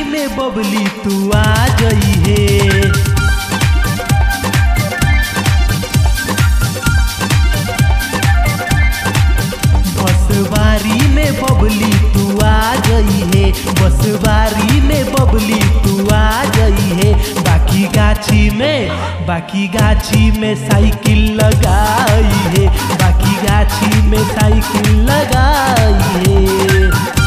में बबली तू आ गई है। बसवारी में बबली तू आ गई है, बसवारी में बबली तू आ गई है। बाकी गाछी में साइकिल लगाई है, बाकी गाछी में साइकिल लगाई है।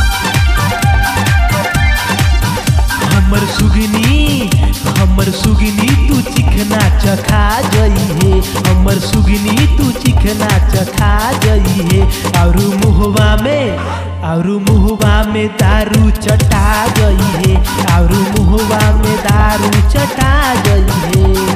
हमर सुगनी तू चिकना चखा गई है, हमर सुगनी तू चिकना चखा गई है। और मुहवा में दारू चटा गई है, और मुहवा में दारू चटा गई है।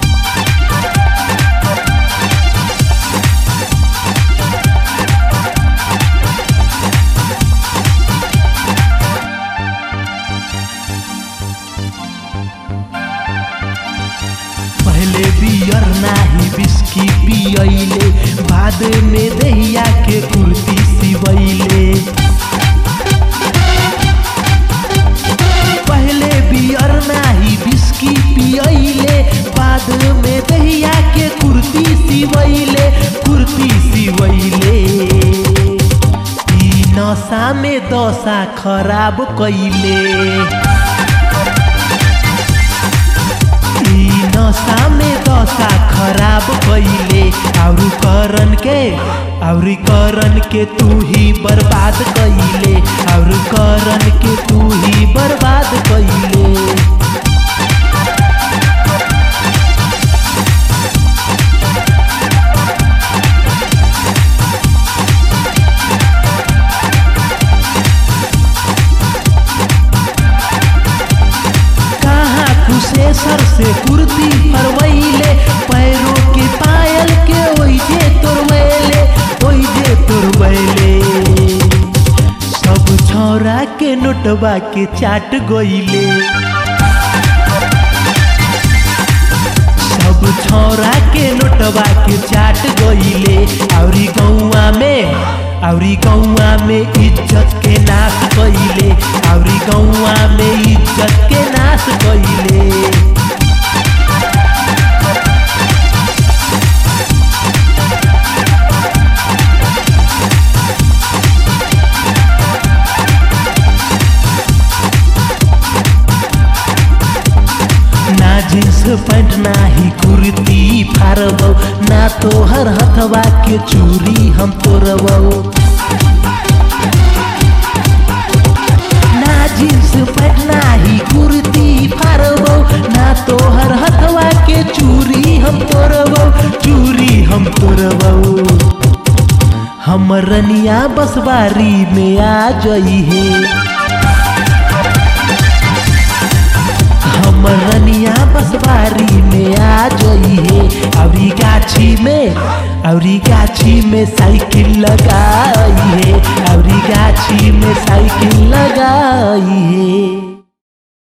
पहले बियर नाही बिस्की पियले, बाद में दहिया के कुर्ती सिवैले। पहले बियर नाही बिस्की पियले, बाद में दहिया के कुर्ती सिवैले। ई नशा में दशा खराब कैले, नशा में दशा खराब कैले। और करन के तू ही बर्बाद कैले, और करन के तू ही बर्बाद कैले। सर से कुर्ती फरवैले, पैरों के पायल के ओइजे तोड़वैले। सब छौरा के नोटवा के चाट गइले, सब छौरा के नोटवा के चाट गइले। और गौआ में इज्जत के नाश कैले, और गौआ में इज्जत के नाश कैले। ना जींस पैंट ना ही कुर्ती फारबौ, ना तोहर हथवा के चूड़ी हम तोड़बौ। ना जींस पैंट ना ही कुर्ती फारबौ, ना तोहर हथवा के चूड़ी हम तोड़बौ। हमर रनिया बसवारी में आ गई है, हमर रनिया बसवारी में आ गई है। और गाछी में साइकिल लगाई है, और